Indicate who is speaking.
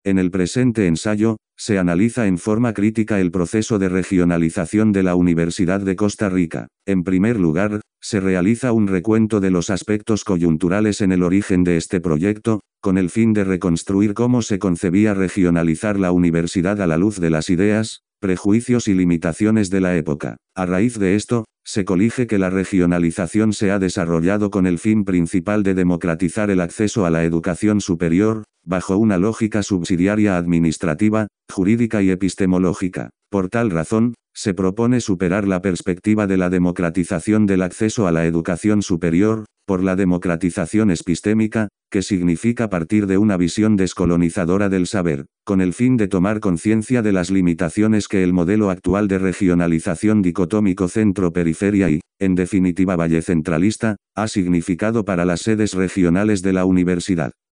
Speaker 1: En el presente ensayo, se analiza en forma crítica el proceso de regionalización de la Universidad de Costa Rica. En primer lugar, se realiza un recuento de los aspectos coyunturales en el origen de este proyecto, con el fin de reconstruir cómo se concebía regionalizar la universidad a la luz de las ideas, prejuicios y limitaciones de la época. A raíz de esto, se colige que la regionalización se ha desarrollado con el fin principal de democratizar el acceso a la educación superior, bajo una lógica subsidiaria administrativa, jurídica y epistemológica. Por tal razón, se propone superar la perspectiva de la democratización del acceso a la educación superior, por la democratización epistémica, que significa partir de una visión descolonizadora del saber, con el fin de tomar conciencia de las limitaciones que el modelo actual de regionalización dicotómico centro-periferia y, en definitiva vallecentralista, ha significado para las sedes regionales de la universidad.